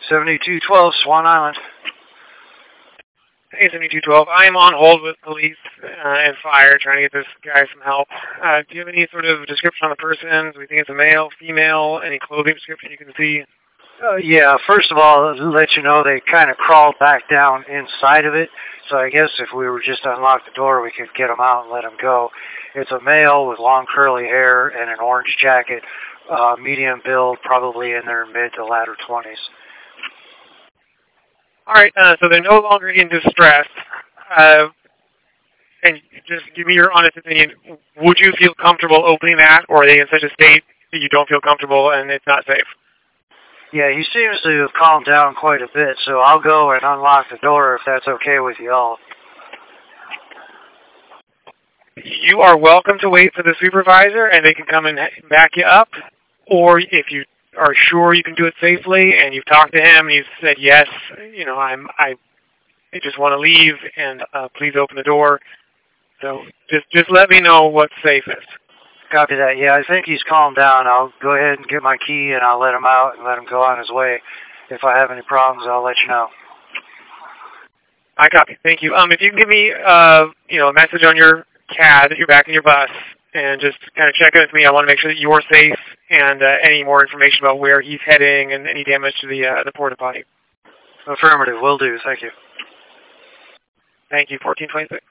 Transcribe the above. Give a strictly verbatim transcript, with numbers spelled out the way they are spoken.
seventy-two twelve, Swan Island. Hey, seventy-two twelve. I am on hold with police uh, and fire trying to get this guy some help. Uh, do you have any sort of description on the person? Do we think it's a male, female? Any clothing description you can see? Uh, yeah, first of all, to let you know, they kind of crawled back down inside of it. So I guess if we were just to unlock the door, we could get them out and let them go. It's a male with long curly hair and an orange jacket, uh, medium build, probably in their mid to latter twenties. All right, uh, so they're no longer in distress. Uh, and just give me your honest opinion. Would you feel comfortable opening that, or are they in such a state that you don't feel comfortable and it's not safe? Yeah, he seems to have calmed down quite a bit, so I'll go and unlock the door if that's okay with you all. You are welcome to wait for the supervisor, and they can come and back you up. Or if you are sure you can do it safely, and you've talked to him, and he's said, yes, you know, I'm, I, I just want to leave, and uh, please open the door. So just, just let me know what's safest. Copy that. Yeah, I think he's calmed down. I'll go ahead and get my key, and I'll let him out and let him go on his way. If I have any problems, I'll let you know. I copy. Thank you. Um, if you can give me, uh, you know, a message on your C A D, you're back in your bus, and just kind of check in with me. I want to make sure that you're safe, and uh, any more information about where he's heading and any damage to the uh, the porta potty. Affirmative. Will do. Thank you. Thank you. fourteen twenty-six.